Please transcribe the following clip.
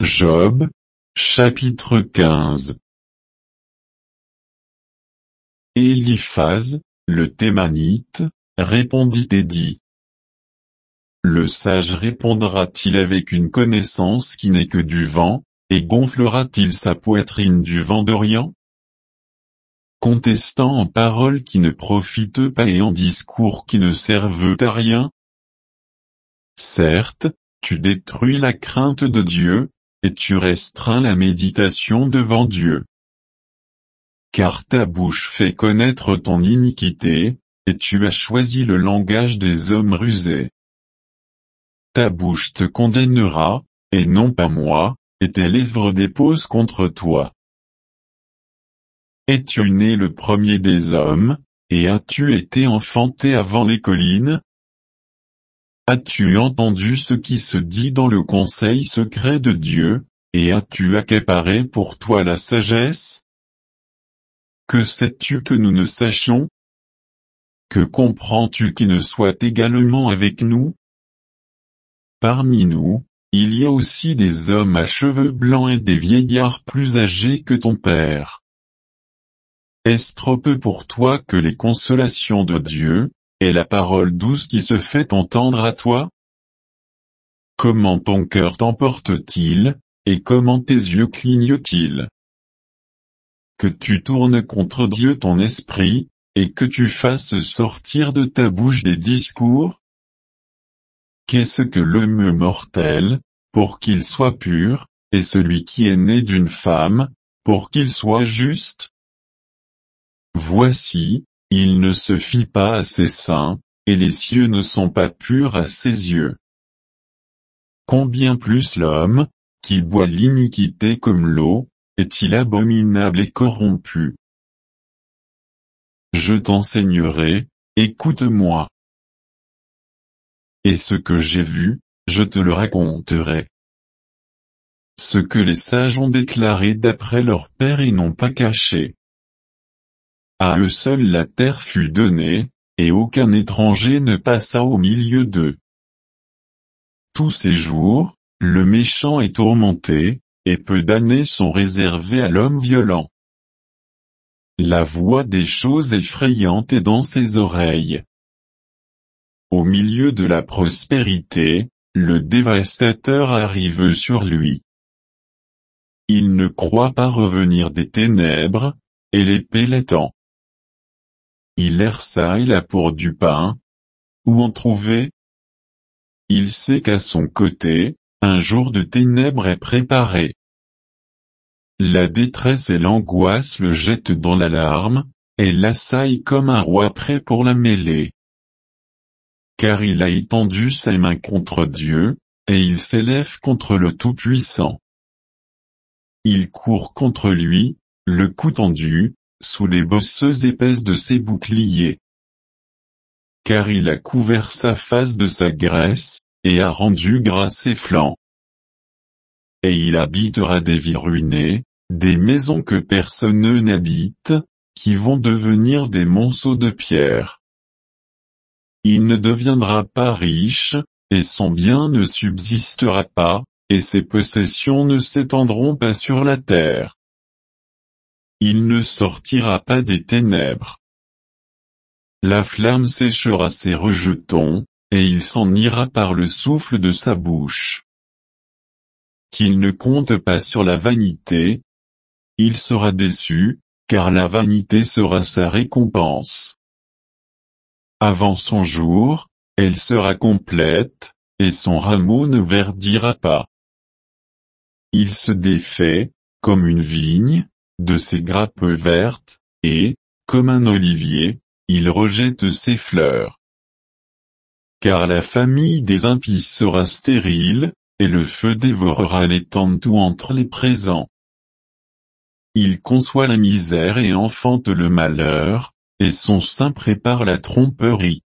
Job, chapitre 15. Éliphaz, le Thémanite, répondit et dit: Le sage répondra-t-il avec une connaissance qui n'est que du vent, et gonflera-t-il sa poitrine du vent d'Orient? Contestant en paroles qui ne profitent pas et en discours qui ne servent à rien? Certes, tu détruis la crainte de Dieu, et tu restreins la méditation devant Dieu. Car ta bouche fait connaître ton iniquité, et tu as choisi le langage des hommes rusés. Ta bouche te condamnera, et non pas moi, et tes lèvres déposent contre toi. Es-tu né le premier des hommes, et as-tu été enfanté avant les collines? As-tu entendu ce qui se dit dans le conseil secret de Dieu, et as-tu accaparé pour toi la sagesse? Que sais-tu que nous ne sachions? Que comprends-tu qui ne soit également avec nous? Parmi nous, il y a aussi des hommes à cheveux blancs et des vieillards plus âgés que ton père. Est-ce trop peu pour toi que les consolations de Dieu, et la parole douce qui se fait entendre à toi? Comment ton cœur t'emporte-t-il, et comment tes yeux clignotent-ils? Que tu tournes contre Dieu ton esprit, et que tu fasses sortir de ta bouche des discours? Qu'est-ce que l'homme mortel, pour qu'il soit pur, et celui qui est né d'une femme, pour qu'il soit juste? Voici, il ne se fie pas à ses seins, et les cieux ne sont pas purs à ses yeux. Combien plus l'homme, qui boit l'iniquité comme l'eau, est-il abominable et corrompu? Je t'enseignerai, écoute-moi. Et ce que j'ai vu, je te le raconterai. Ce que les sages ont déclaré d'après leur père et n'ont pas caché. À eux seuls la terre fut donnée, et aucun étranger ne passa au milieu d'eux. Tous ces jours, le méchant est tourmenté, et peu d'années sont réservées à l'homme violent. La voix des choses effrayantes est dans ses oreilles. Au milieu de la prospérité, le dévastateur arrive sur lui. Il ne croit pas revenir des ténèbres, et l'épée l'attend. Il erre çà et là pour du pain. Où en trouver? Il sait qu'à son côté, un jour de ténèbres est préparé. La détresse et l'angoisse le jettent dans l'alarme, et l'assaillent comme un roi prêt pour la mêlée. Car il a étendu sa main contre Dieu, et il s'élève contre le Tout-Puissant. Il court contre lui, le cou tendu, sous les bosses épaisses de ses boucliers. Car il a couvert sa face de sa graisse, et a rendu gras ses flancs. Et il habitera des villes ruinées, des maisons que personne n'habite, qui vont devenir des monceaux de pierre. Il ne deviendra pas riche, et son bien ne subsistera pas, et ses possessions ne s'étendront pas sur la terre. Il ne sortira pas des ténèbres. La flamme séchera ses rejetons, et il s'en ira par le souffle de sa bouche. Qu'il ne compte pas sur la vanité. Il sera déçu, car la vanité sera sa récompense. Avant son jour, elle sera complète, et son rameau ne verdira pas. Il se défait, comme une vigne, de ses grappes vertes, et, comme un olivier, il rejette ses fleurs. Car la famille des impies sera stérile, et le feu dévorera les tentes où entrent les présents. Il conçoit la misère et enfante le malheur, et son sein prépare la tromperie.